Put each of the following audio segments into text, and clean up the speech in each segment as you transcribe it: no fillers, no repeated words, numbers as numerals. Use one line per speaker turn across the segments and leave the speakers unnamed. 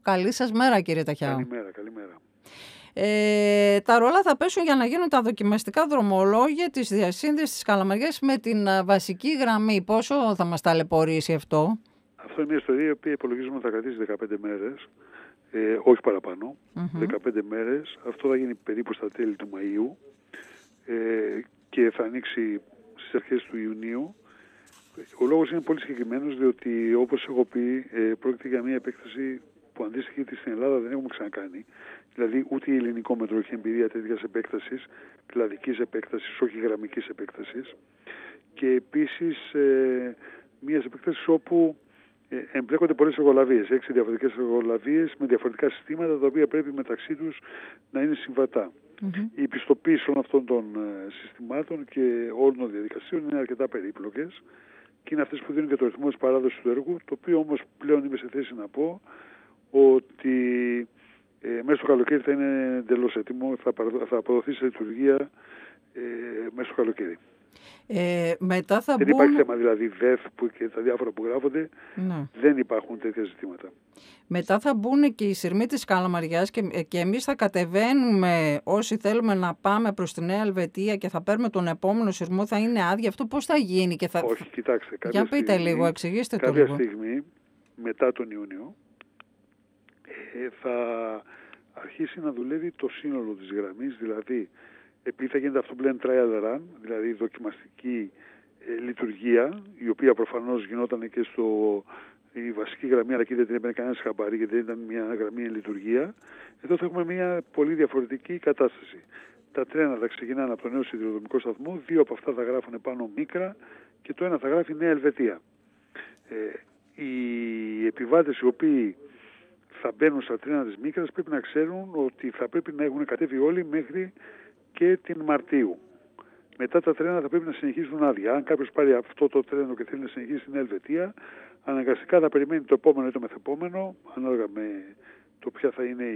Καλή σας μέρα, κύριε Ταχιάου.
Καλημέρα, καλημέρα.
Τα ρόλα θα πέσουν για να γίνουν τα δοκιμαστικά δρομολόγια της διασύνδεσης της Καλαμαριάς με την βασική γραμμή. Πόσο θα μας ταλαιπωρήσει αυτό?
Αυτό είναι μια ιστορία η οποία υπολογίζουμε θα κρατήσει 15 μέρες, όχι παραπάνω. 15 μέρες. Αυτό θα γίνει περίπου στα τέλη του Μαΐου και θα ανοίξει στις αρχές του Ιουνίου. Ο λόγος είναι πολύ συγκεκριμένος, διότι όπως έχω πει, πρόκειται για μια επέκταση που αντίστοιχη στην Ελλάδα δεν έχουμε ξανακάνει. Δηλαδή, ούτε η ελληνικό μέτρο έχει εμπειρία τέτοιας επέκτασης, κλαδικής επέκτασης, όχι γραμμικής επέκτασης. Και επίσης, μια επέκταση όπου εμπλέκονται πολλές εργολαβίες, 6 διαφορετικές εργολαβίες με διαφορετικά συστήματα, τα οποία πρέπει μεταξύ τους να είναι συμβατά. Η πιστοποίηση όλων αυτών των συστημάτων και όλων των διαδικασιών είναι αρκετά περίπλοκες και είναι αυτές που δίνουν και το ρυθμό της παράδοσης του έργου, το οποίο όμως πλέον είμαι σε θέση να πω ότι μέσα στο καλοκαίρι θα είναι εντελώς έτοιμο, θα αποδοθεί σε λειτουργία μέσα στο καλοκαίρι.
Μετά θα
δεν υπάρχει θέμα δηλαδή ΔΕΘ και τα διάφορα που γράφονται, δεν υπάρχουν τέτοια ζητήματα.
Μετά θα μπουν και οι σειρμοί της Καλαμαριάς και εμείς θα κατεβαίνουμε, όσοι θέλουμε να πάμε προς τη Νέα Ελβετία και θα παίρνουμε τον επόμενο σειρμό, θα είναι άδεια. Αυτό πώς θα γίνει?
Όχι, κοιτάξτε.
Για πείτε λίγο, εξηγήστε το λίγο.
Κάποια στιγμή, μετά τον Ιούνιο, θα αρχίσει να δουλεύει το σύνολο της γραμμής, δηλαδή επειδή θα γίνεται αυτό που λένε trial run, δηλαδή δοκιμαστική λειτουργία, η οποία προφανώς γινόταν και η βασική γραμμή, αλλά εκεί δεν την έπαιρνε κανένας χαμπάρι, γιατί δεν ήταν μια γραμμή εν λειτουργία. Εδώ θα έχουμε μια πολύ διαφορετική κατάσταση. Τα τρένα θα ξεκινάνε από το νέο σιδηροδρομικό σταθμό, 2 από αυτά θα γράφουν πάνω Μίκρα και το ένα θα γράφει Νέα Ελβετία. Οι επιβάτες οι οποίοι θα μπαίνουν στα τρένα της Μίκρας πρέπει να ξέρουν ότι θα πρέπει να έχουν κατέβει όλοι μέχρι και την Μαρτίου. Μετά τα τρένα θα πρέπει να συνεχίσουν άδεια. Αν κάποιος πάρει αυτό το τρένο και θέλει να συνεχίσει στην Ελβετία, αναγκαστικά θα περιμένει το επόμενο ή το μεθεπόμενο, ανάλογα με το ποια θα είναι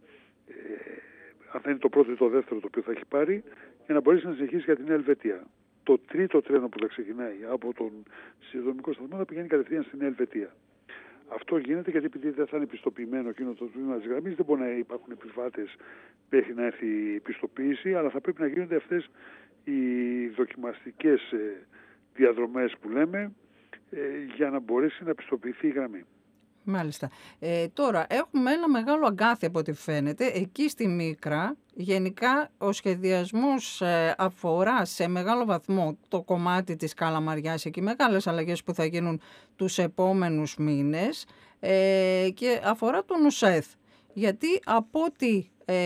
αν θα είναι το πρώτο ή το δεύτερο το οποίο θα έχει πάρει, για να μπορέσει να συνεχίσει για την Ελβετία. Το τρίτο τρένο που θα ξεκινάει από τον σιδηροδρομικό σταθμό θα πηγαίνει κατευθείαν στην Ελβετία. Αυτό γίνεται γιατί επειδή δεν θα είναι πιστοποιημένο εκείνο το τμήμα της γραμμής, δεν μπορεί να υπάρχουν επιβάτες μέχρι να έρθει η πιστοποίηση, αλλά θα πρέπει να γίνονται αυτές οι δοκιμαστικές διαδρομές που λέμε για να μπορέσει να πιστοποιηθεί η γραμμή.
Μάλιστα. Τώρα έχουμε ένα μεγάλο αγκάθι από ό,τι φαίνεται. Εκεί στη Μίκρα γενικά ο σχεδιασμός αφορά σε μεγάλο βαθμό το κομμάτι της Καλαμαριάς, εκεί μεγάλες αλλαγές που θα γίνουν τους επόμενους μήνες και αφορά τον ΟΣΕΘ. Γιατί από ό,τι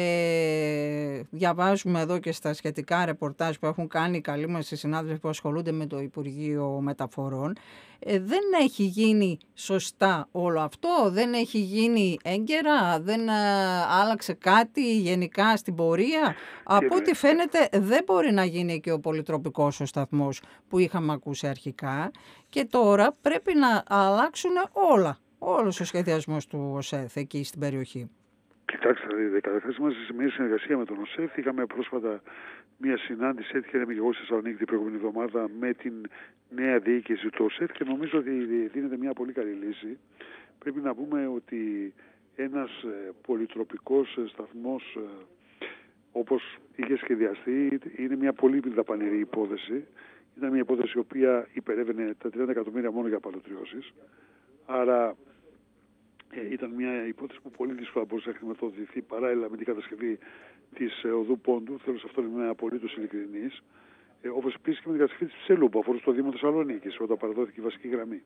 διαβάζουμε εδώ και στα σχετικά ρεπορτάζ που έχουν κάνει οι καλοί μας οι συνάδελφοι που ασχολούνται με το Υπουργείο Μεταφορών, δεν έχει γίνει σωστά όλο αυτό, δεν έχει γίνει έγκαιρα, δεν άλλαξε κάτι γενικά στην πορεία. Από ό,τι φαίνεται δεν μπορεί να γίνει και ο πολυτροπικός ο σταθμός που είχαμε ακούσει αρχικά και τώρα πρέπει να αλλάξουν όλος ο σχεδιασμός του ΟΣΕΘ εκεί στην περιοχή.
Κοιτάξτε, καταρχάς είμαστε σε μια συνεργασία με τον ΟΣΕΘ. Είχαμε πρόσφατα μια συνάντηση, έτυχε και εγώ στη Θεσσαλονίκη την προηγούμενη εβδομάδα με την νέα διοίκηση του ΟΣΕΘ και νομίζω ότι δίνεται μια πολύ καλή λύση. Πρέπει να πούμε ότι ένας πολυτροπικός σταθμός όπως είχε σχεδιαστεί είναι μια πολύ δαπανηρή υπόθεση. Ήταν μια υπόθεση η οποία υπερεύαινε τα 30 εκατομμύρια μόνο για απαλωτριώσεις. Άρα ήταν μια υπόθεση που πολύ δύσκολα μπορούσε να χρηματοδοτηθεί παράλληλα με την κατασκευή της οδού Πόντου. Θέλω σε αυτό να είμαι απολύτως ειλικρινής. Όπως επίσης και με την κατασκευή της Ψέλου που αφορούσε το Δήμο Θεσσαλονίκης όταν παραδόθηκε η βασική γραμμή.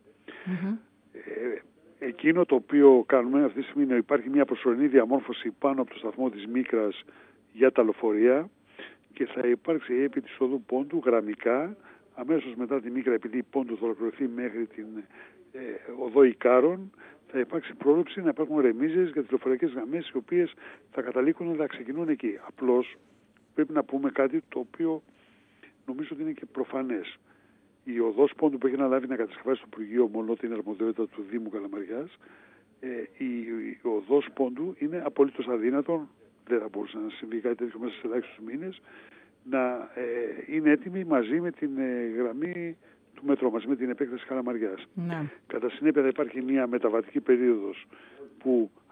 Εκείνο το οποίο κάνουμε αυτή τη στιγμή είναι ότι υπάρχει μια προσωρινή διαμόρφωση πάνω από το σταθμό της Μίκρας για τα λεωφορεία και θα υπάρξει επί της οδού Πόντου γραμμικά αμέσως μετά τη Μίκρα, επειδή η Πόντου θα ολοκληρωθεί μέχρι την οδό Ικάρων, θα υπάρξει πρόβλεψη να υπάρχουν ρεμίζες για τις λεωφορειακές γραμμές οι οποίες θα καταλήγουν να ξεκινούν εκεί. Απλώς πρέπει να πούμε κάτι το οποίο νομίζω ότι είναι και προφανές. Η οδός Πόντου που έχει αναλάβει να κατασκευάσει το Υπουργείο μόνο ότι είναι αρμοδιότητα του Δήμου Καλαμαριάς, η οδός Πόντου είναι απολύτως αδύνατον, δεν θα μπορούσε να συμβεί κάτι τέτοιο μέσα σε ελάχιστους μήνες, να είναι έτοιμη μαζί με την γραμμή του μετρό, μαζί με την επέκταση Καλαμαριάς. Κατά συνέπεια θα υπάρχει μια μεταβατική περίοδος που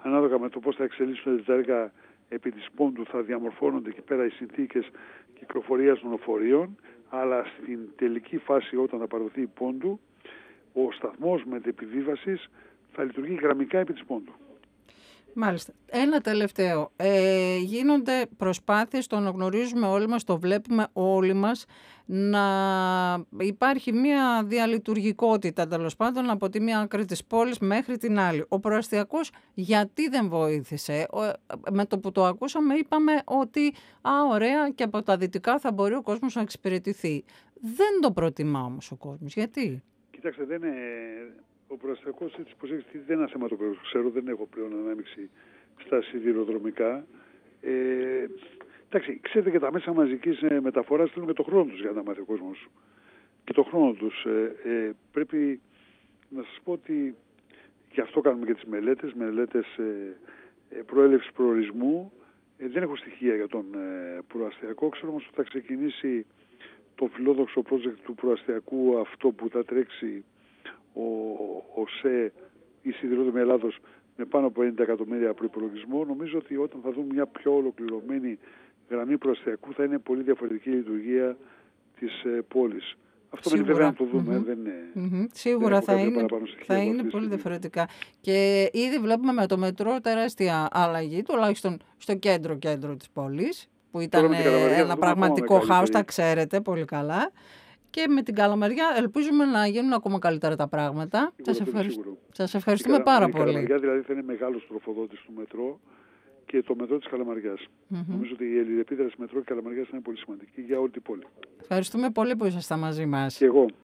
ανάλογα με το πώς θα εξελίσσονται τα έργα επί της Πόντου, θα διαμορφώνονται εκεί πέρα οι συνθήκες κυκλοφορίας των λεωφορείων, αλλά στην τελική φάση, όταν θα παραδοθεί η Πόντου, ο σταθμός μετεπιβίβασης θα λειτουργεί γραμμικά επί της Πόντου.
Μάλιστα. Ένα τελευταίο. Γίνονται προσπάθειες, το αναγνωρίζουμε όλοι μας, το βλέπουμε όλοι μας, να υπάρχει μια διαλειτουργικότητα, τέλος πάντων, από τη μία άκρη της πόλης μέχρι την άλλη. Ο προαστιακός γιατί δεν βοήθησε? Με το που το ακούσαμε είπαμε ότι ωραία, και από τα δυτικά θα μπορεί ο κόσμος να εξυπηρετηθεί. Δεν το προτιμά όμως ο κόσμος. Γιατί?
Κοιτάξτε, δεν είναι... Ο προαστιακός, έτσι πως έχεις, δεν είναι ένα θέμα το οποίο ξέρω, δεν έχω πλέον ανάμειξη στα σιδηροδρομικά. Εντάξει, ξέρετε, και τα μέσα μαζικής μεταφοράς θέλουν και το χρόνο τους για να μάθει ο κόσμος. Και το χρόνο τους. Πρέπει να σας πω ότι γι' αυτό κάνουμε και τις μελέτες προέλευσης προορισμού. Δεν έχω στοιχεία για τον προαστιακό. Ξέρω όμως ότι θα ξεκινήσει το φιλόδοξο project του προαστιακού, αυτό που θα τρέξει ο ΣΕ, η Σιδηρόδρομη Ελλάδος, με πάνω από 90 εκατομμύρια προϋπολογισμό. Νομίζω ότι όταν θα δούμε μια πιο ολοκληρωμένη γραμμή προαστιακού θα είναι πολύ διαφορετική η λειτουργία της πόλης. Αυτό μένει βέβαια να το δούμε. Δεν είναι,
Σίγουρα
δεν
θα είναι πολύ διαφορετικά. Και ήδη βλέπουμε με το μετρό τεράστια αλλαγή, τουλάχιστον στο κέντρο της πόλης, που ήταν ένα πραγματικό χάος, τα ξέρετε πολύ καλά. Και με την Καλαμαριά ελπίζουμε να γίνουν ακόμα καλύτερα τα πράγματα. Σας ευχαριστούμε πάρα πολύ. Η
Καλαμαριά δηλαδή θα είναι μεγάλος τροφοδότης του μετρό και το μετρό της Καλαμαριάς. Νομίζω ότι η αλληλεπίδραση μετρό και Καλαμαριάς είναι πολύ σημαντική για όλη την πόλη.
Ευχαριστούμε πολύ που ήσασταν μαζί μας.
Και εγώ.